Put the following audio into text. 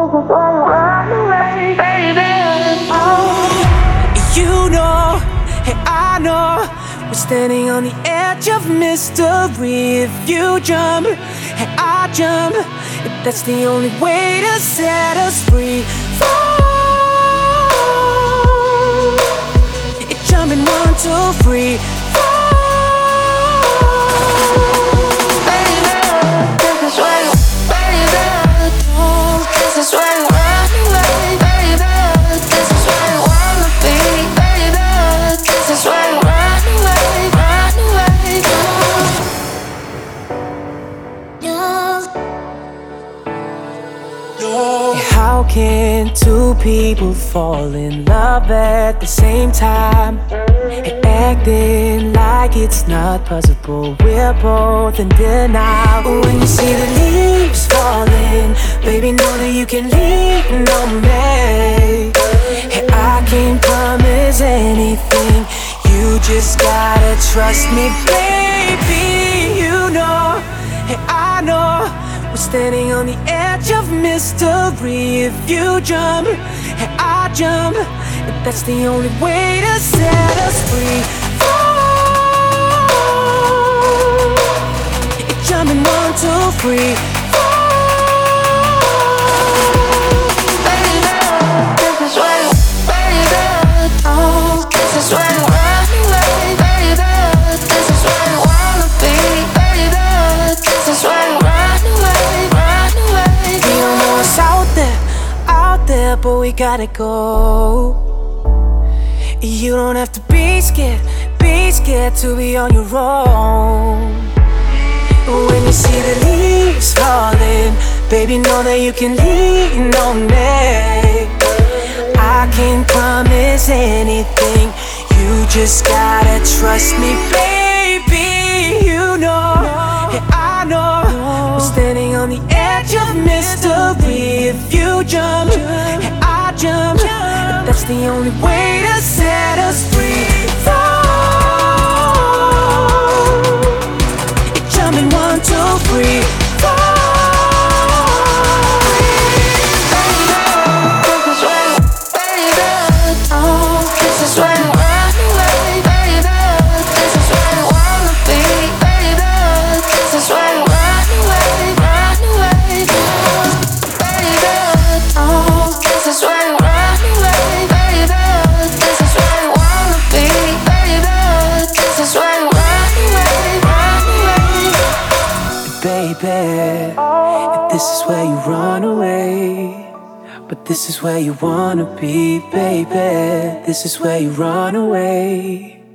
run away, baby. You know, hey, I know, we're standing on the edge of mystery. If you jump, hey, I jump. If that's the only way to set us free. Fall. It's jumping 1, 2, 3. How can two people fall in love at the same time and acting like it's not possible? We're both in denial. When you see the leaves falling, baby, know that you can lean on me. Hey, I can't promise anything, you just gotta trust me, baby. You know, hey, I know, we're standing on the edge of mystery. If you jump, and I jump, if that's the only way to set us free. Fall. It's jumping 1, 2, 3. Baby, this is where you, baby, oh, this is where you run away, baby. This is where you wanna be, baby. This is where you run away. We don't know what's out there, but we gotta go. You don't have to be scared to be on your own. When you see the leaves falling, baby, know that you can lean on me. I can't promise anything, you just gotta trust me, baby. You know, yeah, I know, we're standing on the edge of mystery. If you jump, and I jump, that's the only way to set us free. Fall. It's jumping 1, 2, 3. Fall. Baby, this is where you, baby, oh, this is where you run away, baby. This is where you wanna be, baby. This is where you run away, baby. Oh, this is where you run away, baby. This is where you wanna be, baby. This is where you run away, baby. And this is where you run away, but this is where you wanna be, baby. This is where you run away.